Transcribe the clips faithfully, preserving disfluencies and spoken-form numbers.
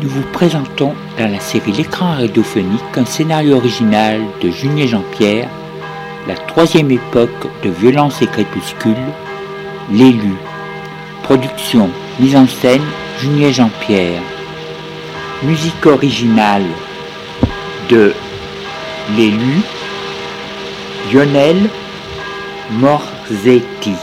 nous vous présentons dans la série L'écran radiophonique un scénario original de Junier Jean-Pierre, la troisième époque de Violence et Crépuscule, L'élu. Production, mise en scène, Junier Jean-Pierre. Musique originale de L'élu, Lionel Morzetti.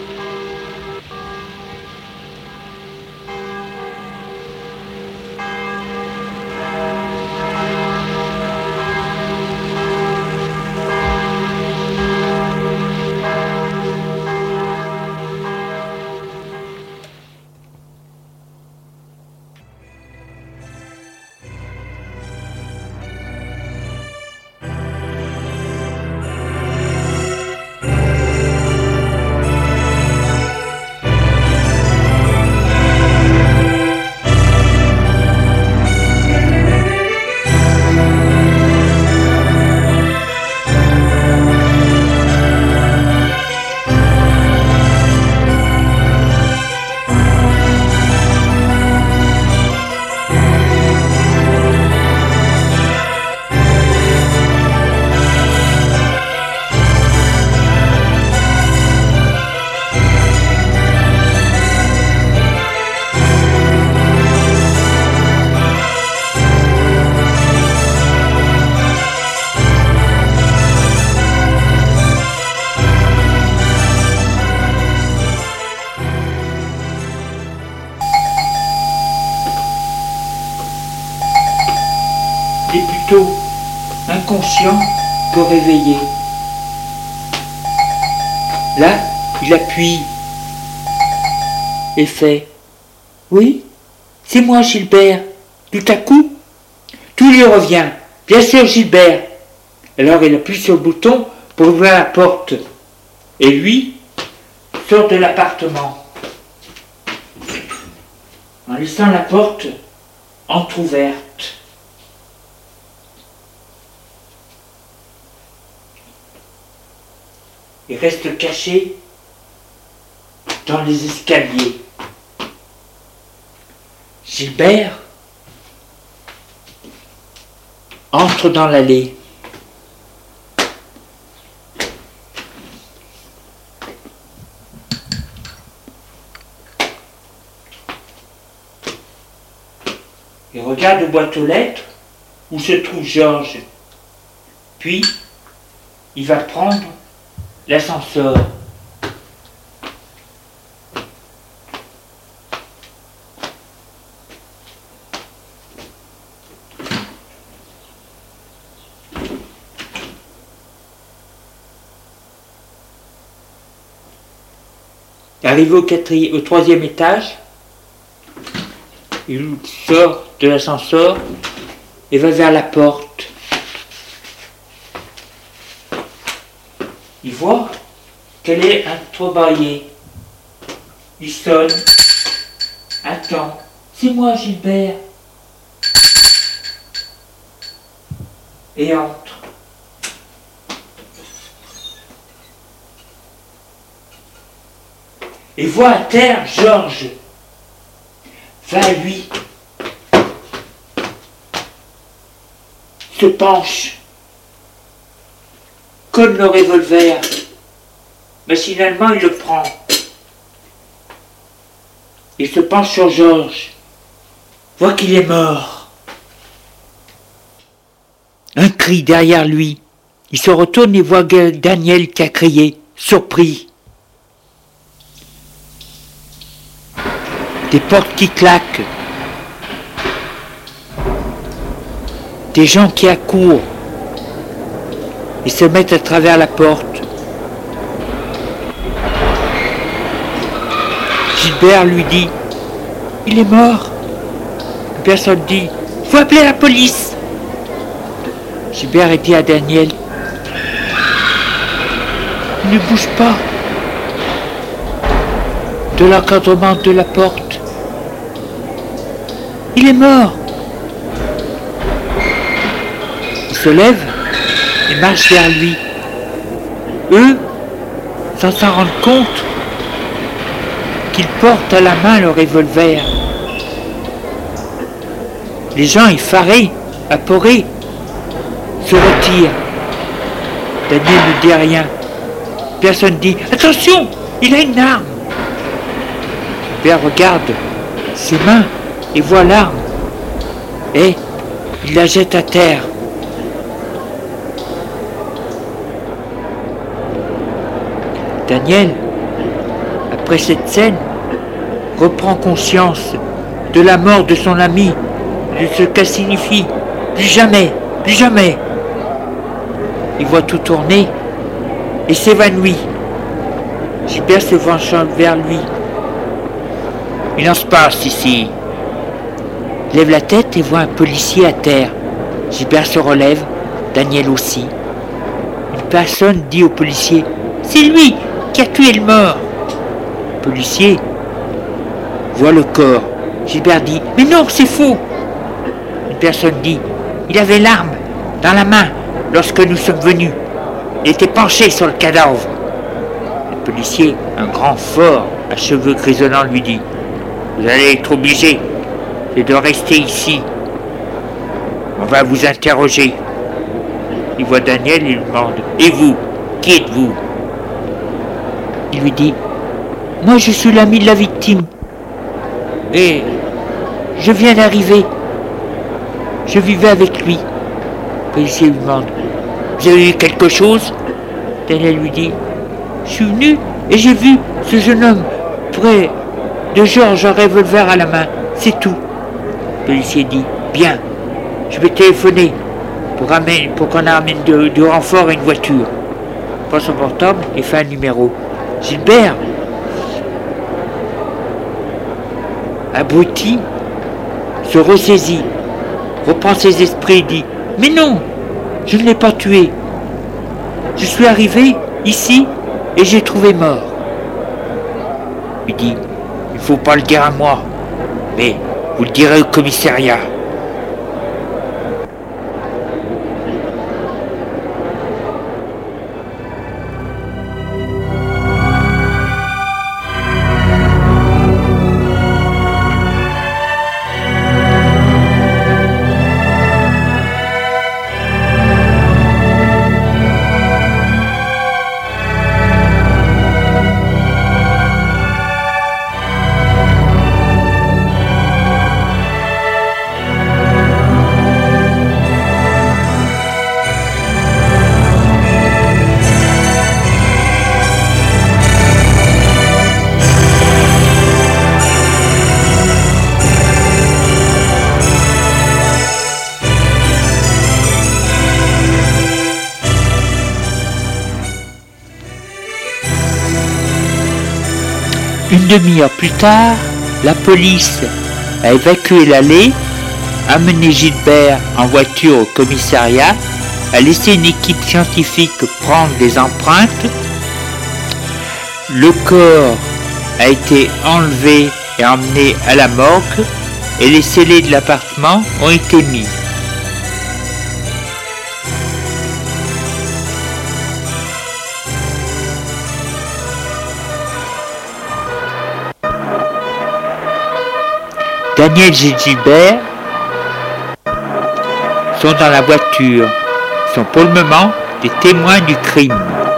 Il est plutôt inconscient que réveillé. Là, il appuie et fait « Oui, c'est moi Gilbert. » Tout à coup, tout lui revient. « Bien sûr Gilbert !» Alors il appuie sur le bouton pour ouvrir la porte. Et lui sort de l'appartement en laissant la porte entr'ouverte. Il reste caché dans les escaliers. Gilbert entre dans l'allée. Il regarde aux boîtes aux lettres où se trouve Georges. Puis, il va prendre l'ascenseur. Arrivé au, quatrième, au troisième étage, il sort de l'ascenseur et va vers la porte. Il voit qu'elle est entrebâillée. Il sonne. Attends, c'est moi Gilbert. Et entre. Et voit à terre Georges. Va à lui. Se penche. Colle le revolver. Machinalement, il le prend. Il se penche sur Georges. Voit qu'il est mort. Un cri derrière lui. Il se retourne et voit Daniel qui a crié, surpris. Des portes qui claquent. Des gens qui accourent. Ils se mettent à travers la porte. Gilbert lui dit « Il est mort !» Personne dit « Faut appeler la police !» Gilbert dit à Daniel « Ne bouge pas !» De l'encadrement de la porte. « Il est mort !» Il se lève et marche vers lui. Eux, sans s'en rendre compte, qu'il porte à la main le revolver. Les gens effarés, apeurés, se retirent. Daniel ne dit rien. Personne ne dit « Attention, il a une arme !» Gilbert regarde ses mains et voit l'arme. Et il la jette à terre. Daniel, après cette scène, reprend conscience de la mort de son ami, de ce qu'elle signifie. Plus jamais, plus jamais. Il voit tout tourner et s'évanouit. Gilbert se penche vers lui. Il en se passe ici. Il lève la tête et voit un policier à terre. Gilbert se relève, Daniel aussi. Une personne dit au policier « C'est lui qui a tué le mort !» Le policier voit le corps. Gilbert dit « Mais non, c'est faux !» Une personne dit « Il avait l'arme dans la main lorsque nous sommes venus. Il était penché sur le cadavre. » Le policier, un grand fort, à cheveux grisonnants, lui dit « Vous allez être obligé de rester ici. On va vous interroger. » Il voit Daniel et lui demande « Et vous, qui êtes-vous » Il lui dit « Moi, je suis l'ami de la victime. Et je viens d'arriver. Je vivais avec lui. » Le policier lui demande « Vous avez vu quelque chose ?» Daniel lui dit « Je suis venu et j'ai vu ce jeune homme près de Georges, un revolver à la main. C'est tout. » Le policier dit « Bien, je vais téléphoner pour, ramener, pour qu'on amène de, de renfort et une voiture. » Il prend son portable et fait un numéro. Gilbert, abruti, se ressaisit, reprend ses esprits et dit « Mais non, je ne l'ai pas tué. Je suis arrivé ici et j'ai trouvé mort. » Il dit « Il ne faut pas le dire à moi, mais vous le direz au commissariat. » Une demi-heure plus tard, la police a évacué l'allée, amené Gilbert en voiture au commissariat, a laissé une équipe scientifique prendre des empreintes. Le corps a été enlevé et emmené à la morgue et les scellés de l'appartement ont été mis. Daniel et Gilbert sont dans la voiture, sont pour le moment des témoins du crime.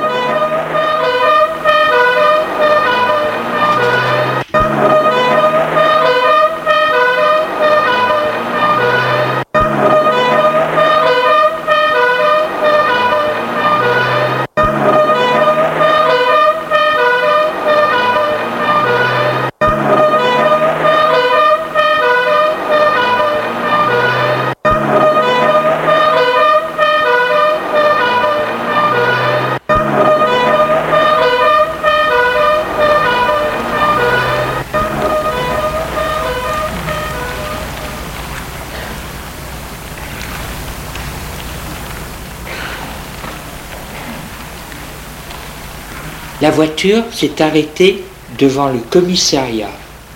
La voiture s'est arrêtée devant le commissariat.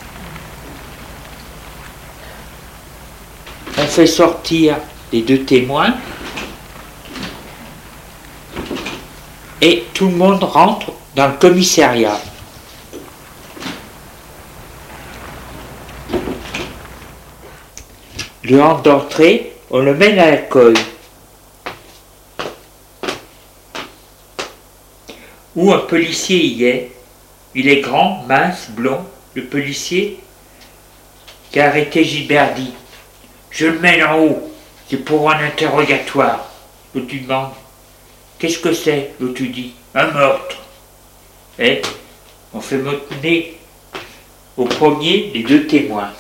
On fait sortir les deux témoins et tout le monde rentre dans le commissariat. Le hall d'entrée, on le mène à la colle, où un policier y est. Il est grand, mince, blond. Le policier qui a arrêté Gilbert dit « Je le mène en haut, c'est pour un interrogatoire. » L'autre lui demande « Qu'est-ce que c'est ?» L'autre lui dit « Un meurtre. » Et on fait mener au premier les deux témoins.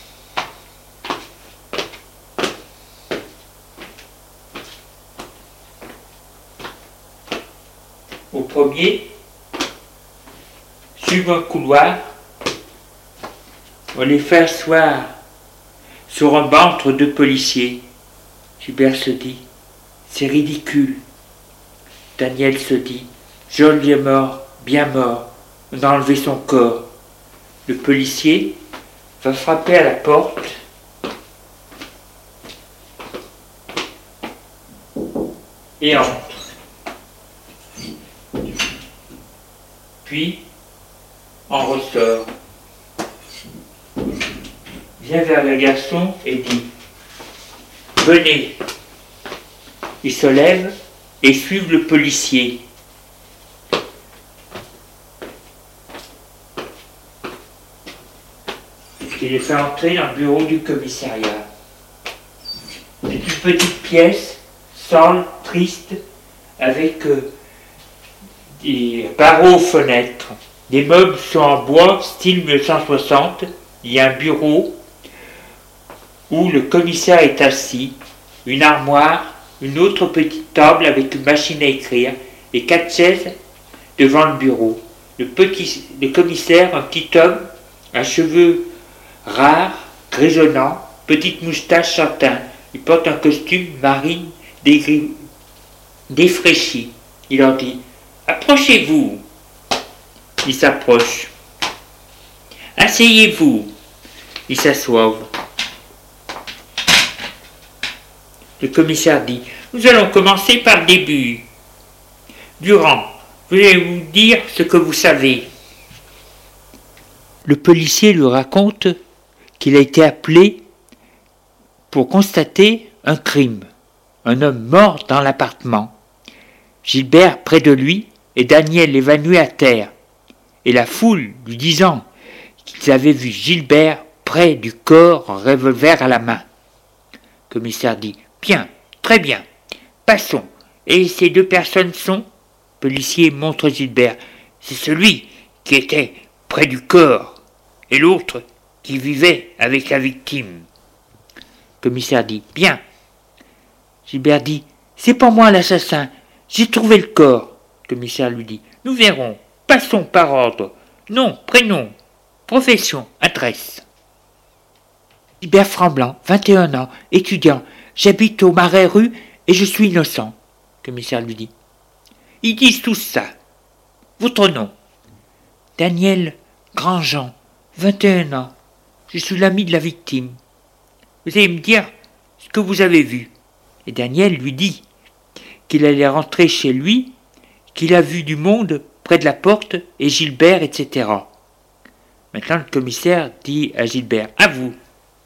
Au premier, suivant un couloir, on les fait asseoir sur un banc entre deux policiers. Gilbert se dit « C'est ridicule. » Daniel se dit « Georges est mort, bien mort. On a enlevé son corps. » Le policier va frapper à la porte et entre. Puis, en ressort, vient vers le garçon et dit « Venez !» Il se lève et suit le policier. Il les fait entrer dans le bureau du commissariat. C'est une petite pièce, sale, triste, avec euh, des barreaux aux fenêtres. Les meubles sont en bois, style mille neuf cent soixante. Il y a un bureau où le commissaire est assis, une armoire, une autre petite table avec une machine à écrire et quatre chaises devant le bureau. Le, petit, le commissaire, un petit homme, à cheveux rares, grisonnants, petite moustache châtain. Il porte un costume marine dégri... défraîchi. Il leur dit « Approchez-vous !» Ils s'approchent. « Asseyez-vous !» Ils s'assoivent. Le commissaire dit « Nous allons commencer par le début. Durand, je vais vous dire ce que vous savez. » Le policier lui raconte qu'il a été appelé pour constater un crime. Un homme mort dans l'appartement. Gilbert près de lui et Daniel évanoui à terre. Et la foule lui disant qu'ils avaient vu Gilbert près du corps, en revolver à la main. Le commissaire dit « Bien, très bien, passons. Et ces deux personnes sont ?» Le policier montre Gilbert. « C'est celui qui était près du corps et l'autre qui vivait avec la victime. » Le commissaire dit « Bien. » Gilbert dit « C'est pas moi l'assassin, j'ai trouvé le corps. » Le commissaire lui dit « Nous verrons, passons par ordre. Nom, prénom, profession, adresse. » Gilbert Framblant, vingt et un ans, étudiant, j'habite au Marais rue et je suis innocent. Le commissaire lui dit « Ils disent tous ça. Votre nom? » Daniel Grandjean, vingt et un ans, je suis l'ami de la victime. Vous allez me dire ce que vous avez vu. Et Daniel lui dit qu'il allait rentrer chez lui, qu'il a vu du monde près de la porte et Gilbert, et cetera. Maintenant le commissaire dit à Gilbert « À vous. »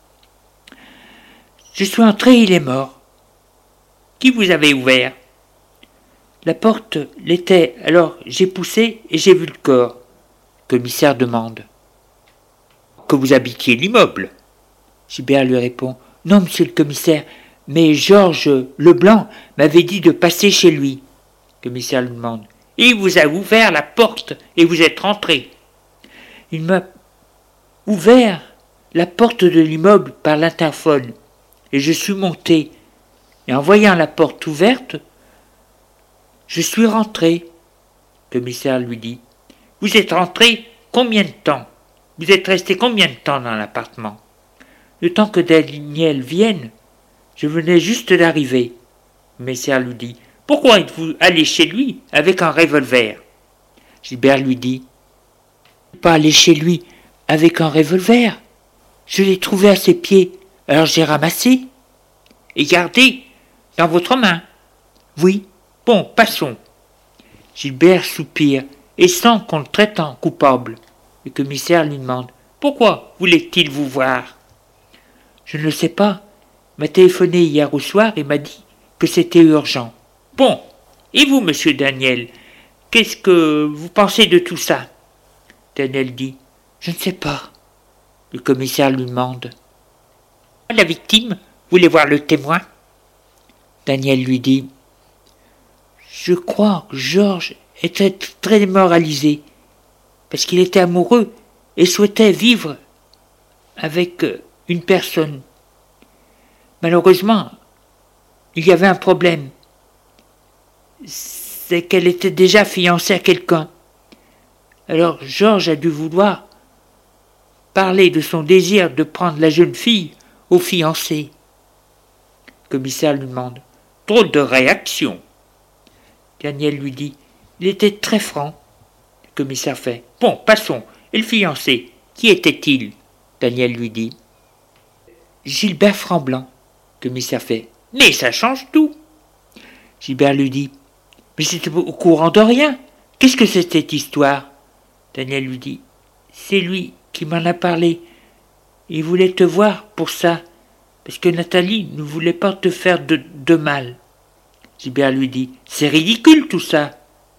Je suis entré, il est mort. Qui vous avez ouvert? La porte l'était, alors j'ai poussé et j'ai vu le corps. Le commissaire demande que vous habitiez l'immeuble. Gilbert lui répond « Non, monsieur le commissaire, mais Georges Leblanc m'avait dit de passer chez lui. » Le commissaire lui demande « Il vous a ouvert la porte et vous êtes rentré. » Il m'a ouvert la porte de l'immeuble par l'interphone et je suis monté. Et en voyant la porte ouverte, je suis rentré. Le commissaire lui dit « Vous êtes rentré combien de temps? Vous êtes resté combien de temps dans l'appartement? » Le temps que Daniel vienne, je venais juste d'arriver. Le commissaire lui dit « Pourquoi êtes-vous allé chez lui avec un revolver ?» Gilbert lui dit « Pas aller chez lui avec un revolver. Je l'ai trouvé à ses pieds, alors j'ai ramassé. » Et gardé dans votre main? Oui. Bon, passons. Gilbert soupire et sent qu'on le traite en coupable. Le commissaire lui demande « Pourquoi voulait-il vous voir ?» « Je ne le sais pas. m'a téléphoné hier au soir et m'a dit que c'était urgent. Bon, et vous, monsieur Daniel, qu'est-ce que vous pensez de tout ça? Daniel dit, je ne sais pas. Le commissaire lui demande, la victime voulait voir le témoin? Daniel lui dit, je crois que Georges était très démoralisé parce qu'il était amoureux et souhaitait vivre avec une personne. Malheureusement, il y avait un problème. C'est qu'elle était déjà fiancée à quelqu'un. Alors Georges a dû vouloir parler de son désir de prendre la jeune fille au fiancé. Le commissaire lui demande, drôle de réaction. Daniel lui dit, il était très franc. Le commissaire fait, bon, passons. Et le fiancé, qui était-il? Daniel lui dit, Gilbert Framblanc. Le commissaire fait, mais ça change tout. Gilbert lui dit, mais c'était au courant de rien. Qu'est-ce que c'est cette histoire? Daniel lui dit, c'est lui qui m'en a parlé. Il voulait te voir pour ça, parce que Nathalie ne voulait pas te faire de, de mal. Gilbert lui dit, c'est ridicule tout ça.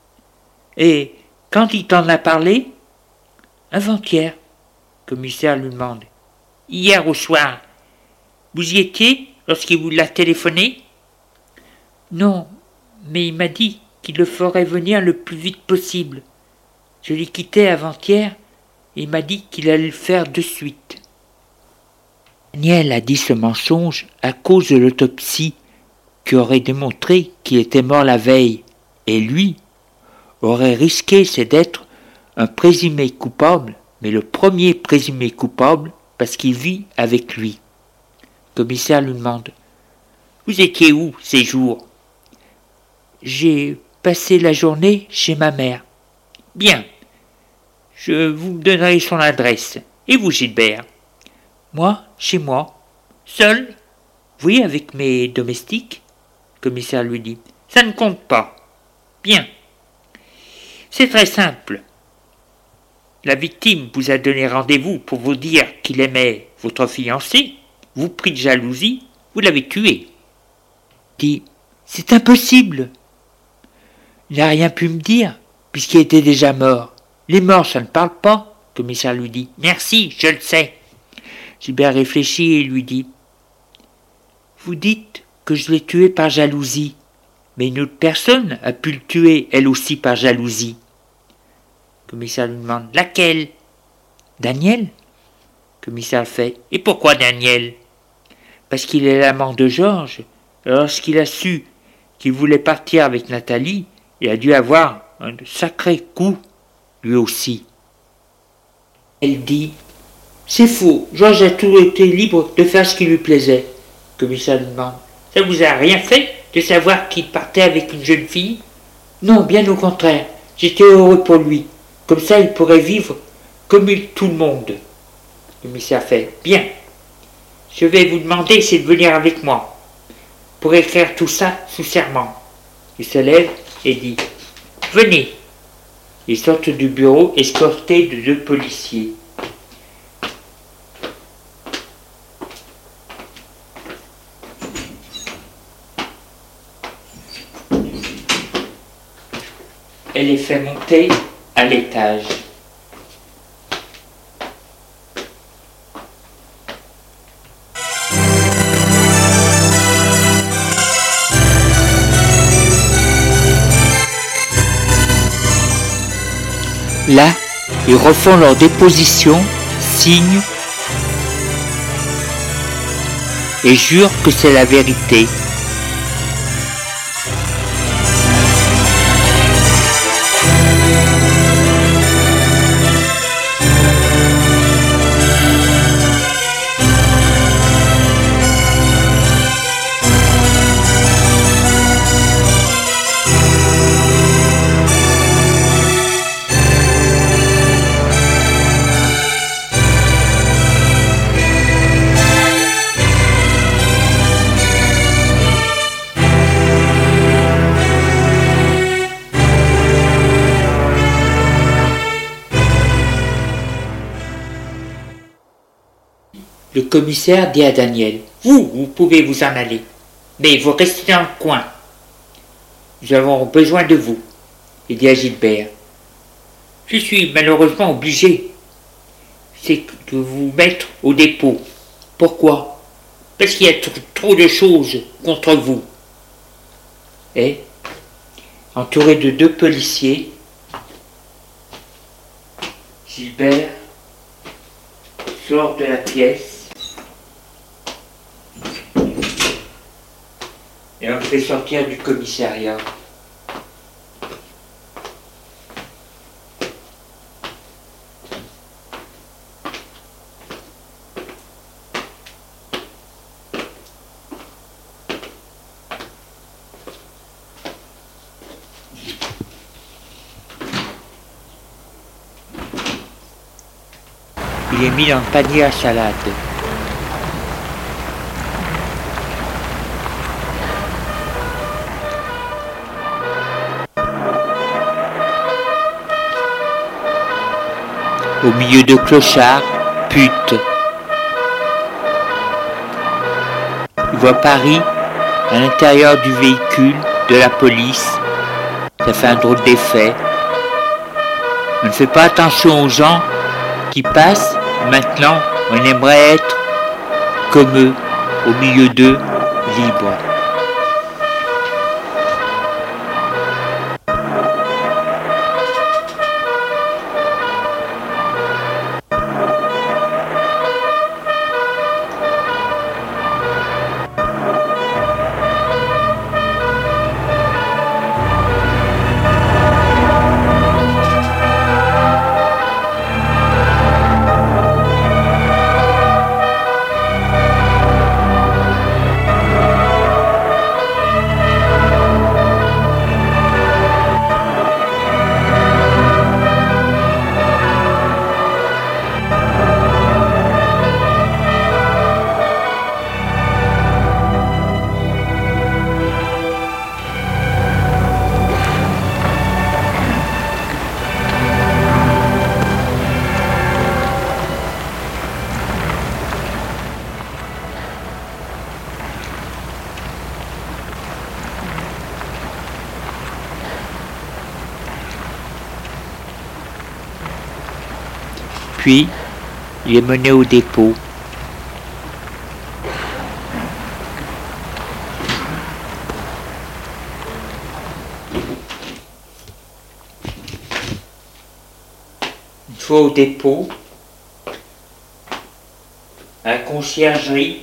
Et quand il t'en a parlé? Avant-hier. Le commissaire lui demande, hier au soir, vous y étiez lorsqu'il vous l'a téléphoné? Non, mais il m'a dit qu'il le ferait venir le plus vite possible. Je l'ai quitté avant-hier et il m'a dit qu'il allait le faire de suite. Daniel a dit ce mensonge à cause de l'autopsie qui aurait démontré qu'il était mort la veille, et lui aurait risqué c'est d'être un présumé coupable, mais le premier présumé coupable parce qu'il vit avec lui. Le commissaire lui demande, vous étiez où ces jours? J'ai passé la journée chez ma mère. Bien, je vous donnerai son adresse. Et vous, Gilbert? Moi, chez moi. Seul? Oui, avec mes domestiques. Le commissaire lui dit, ça ne compte pas. Bien. C'est très simple. La victime vous a donné rendez-vous pour vous dire qu'il aimait votre fiancé, vous prit de jalousie, vous l'avez tué. Il dit, c'est impossible. Il n'a rien pu me dire, puisqu'il était déjà mort. Les morts, ça ne parle pas. Le commissaire lui dit, merci, je le sais. Gilbert réfléchit et lui dit, vous dites que je l'ai tué par jalousie, mais une autre personne a pu le tuer, elle aussi, par jalousie. Le commissaire lui demande, laquelle? Daniel. Le commissaire fait, et pourquoi Daniel? Parce qu'il est l'amant de Georges. Lorsqu'il a su qu'il voulait partir avec Nathalie, il a dû avoir un sacré coup, lui aussi. Elle dit, c'est faux, Georges a toujours été libre de faire ce qui lui plaisait. Le commissaire lui demande, ça vous a rien fait de savoir qu'il partait avec une jeune fille? Non, bien au contraire, j'étais heureux pour lui. Comme ça, il pourrait vivre comme il, tout le monde. Le commissaire fait, bien, je vais vous demander c'est de venir avec moi pour écrire tout ça sous serment. Il se lève et dit, venez. Ils sortent du bureau escortés de deux policiers. Elle les fait monter à l'étage. Là, ils refont leur déposition, signent et jurent que c'est la vérité. Le commissaire dit à Daniel, Vous, vous pouvez vous en aller, mais vous restez dans le coin. Nous avons besoin de vous, il dit à Gilbert. Je suis malheureusement obligé. C'est de vous mettre au dépôt. Pourquoi? Parce qu'il y a tr- trop de choses contre vous. Et, entouré de deux policiers, Gilbert sort de la pièce et on le fait sortir du commissariat. Il est mis dans le panier à salade. Au milieu de clochards, putes. Il voit Paris à l'intérieur du véhicule de la police. Ça fait un drôle d'effet. On ne fait pas attention aux gens qui passent. Maintenant, on aimerait être comme eux, au milieu d'eux, libres. Puis, il est mené au dépôt. Une fois au dépôt, à la conciergerie,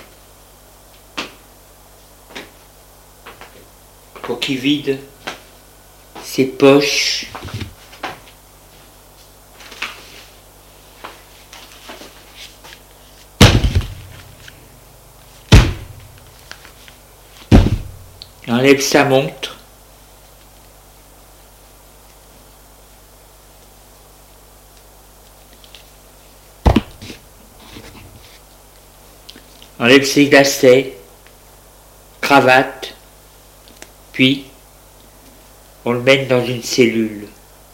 pour qu'il vide ses poches. Il enlève sa montre. Enlève ses lacets, cravate, puis on le mène dans une cellule.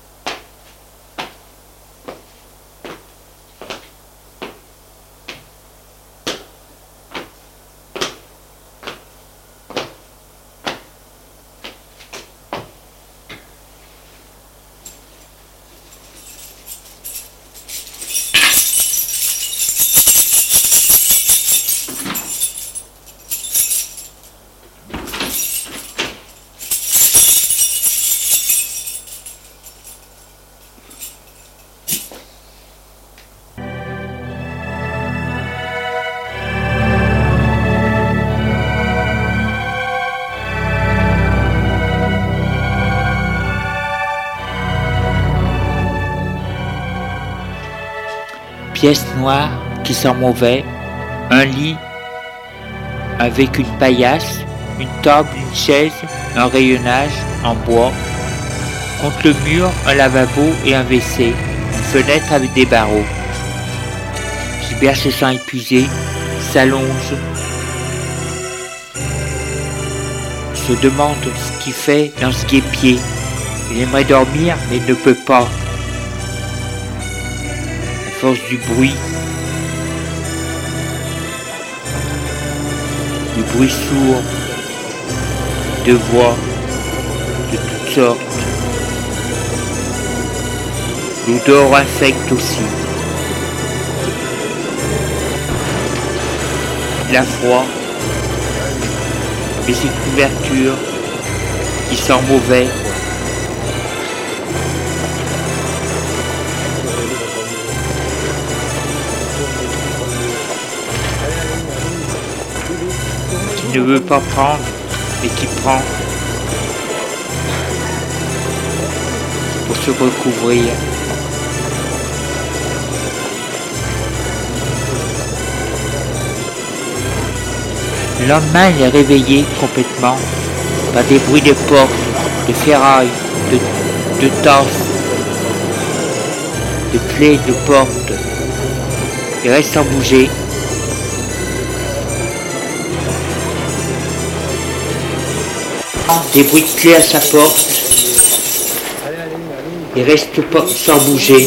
Pièce noire qui sent mauvais, un lit avec une paillasse, une table, une chaise, un rayonnage en bois. Contre le mur, un lavabo et un W C, une fenêtre avec des barreaux. Gilbert se sent épuisé, s'allonge, se demande ce qu'il fait dans ce guêpier. Il aimerait dormir mais il ne peut pas. À force du bruit, bruits sourds, de voix de toutes sortes. L'odeur infecte aussi. Il a froid, et ses couvertures qui sentent mauvais. Qui ne veut pas prendre, mais qui prend pour se recouvrir. Le lendemain, il est réveillé complètement par des bruits de portes, de ferrailles, de, de tasses, de clés de portes. Il reste sans bouger. Des bruits de clés à sa porte. Il reste pas sans bouger.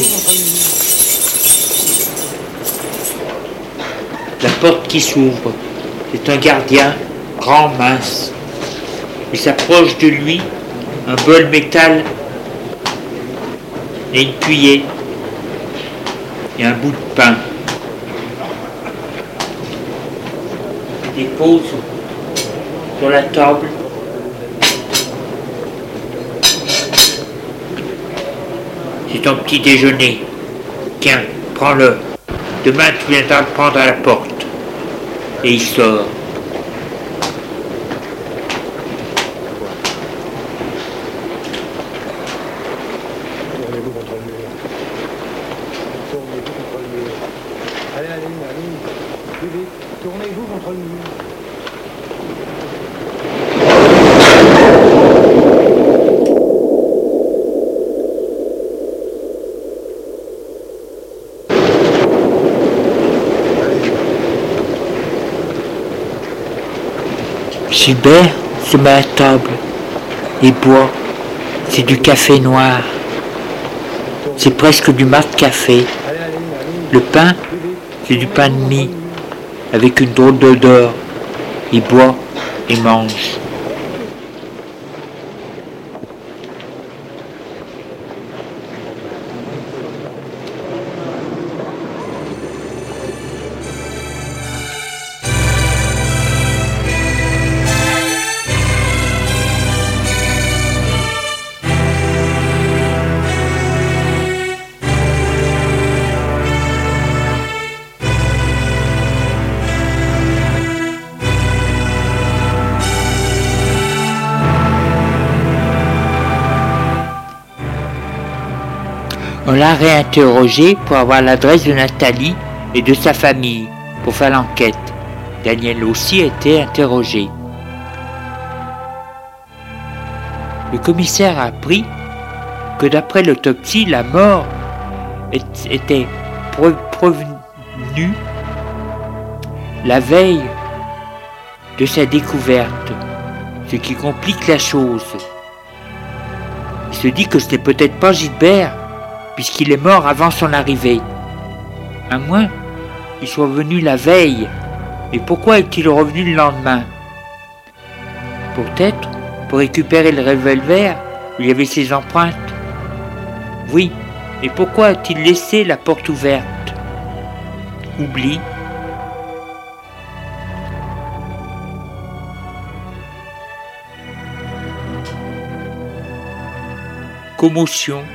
La porte qui s'ouvre. C'est un gardien, grand, mince. Il s'approche de lui, un bol métal et une cuillère et un bout de pain. Il dépose sur la table c'est ton petit déjeuner. Tiens, prends-le. Demain tu viendras le prendre à la porte. Et il sort. Tournez-vous contre le mur. Tournez-vous contre le mur. Allez, allez, allez. Plus vite. Tournez-vous contre le mur. Gilbert se met à table et boit. C'est du café noir. C'est presque du mat café. Le pain, c'est du pain de mie, avec une drôle d'odeur. Il boit et mange. On l'a réinterrogé pour avoir l'adresse de Nathalie et de sa famille pour faire l'enquête. Daniel aussi a été interrogé. Le commissaire a appris que d'après l'autopsie, la mort était prévenue la veille de sa découverte, ce qui complique la chose. Il se dit que ce n'est peut-être pas Gilbert, puisqu'il est mort avant son arrivée. À moins qu'il soit venu la veille. Et pourquoi est-il revenu le lendemain? Peut-être pour récupérer le revolver où il y avait ses empreintes. Oui, et pourquoi a-t-il laissé la porte ouverte? Oubli. Commotion.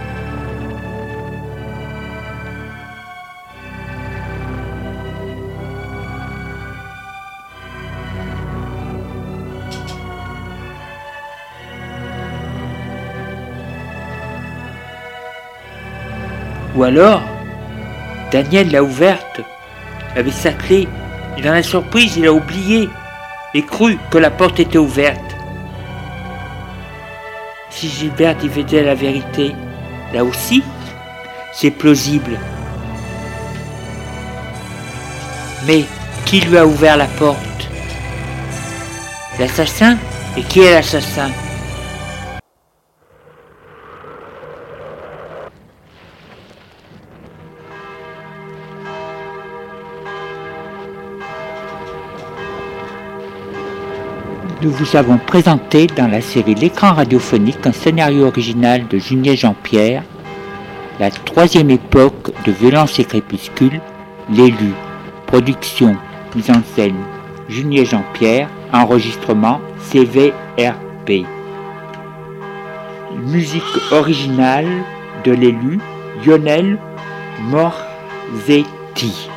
Ou alors, Daniel l'a ouverte avec sa clé et dans la surprise, il a oublié et cru que la porte était ouverte. Si Gilbert disait la vérité, là aussi, c'est plausible. Mais qui lui a ouvert la porte? L'assassin? Et qui est l'assassin? nous vous avons présenté dans la série L'écran radiophonique un scénario original de Junier Jean-Pierre, la troisième époque de Violence et Crépuscule, l'élu. Production, mise en scène, Junier Jean-Pierre, enregistrement C V R P. Musique originale de l'élu, Lionel Morzetti.